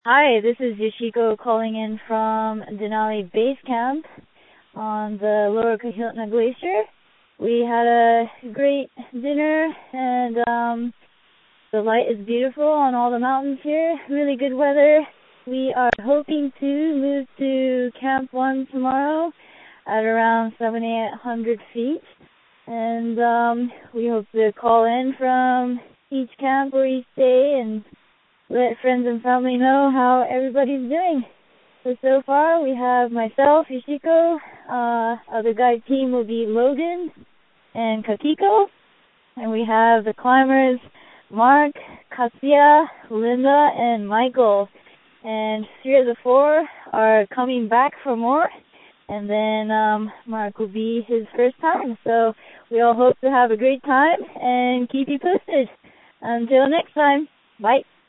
Hi, this is Yoshiko calling in from Denali Base Camp on the Lower Kahiltna Glacier. We had a great dinner and the light is beautiful on all the mountains here. Really good weather. We are hoping to move to Camp 1 tomorrow at around 7,800 feet. And we hope to call in from each camp where we stay and let friends and family know how everybody's doing. So far, we have myself, Yoshiko. Other guide team will be Logan and Kakiko. And we have the climbers, Mark, Katsuya, Linda, and Michael. And 3 of the 4 are coming back for more. And then Mark will be his first time. So we all hope to have a great time and keep you posted. Until next time, bye.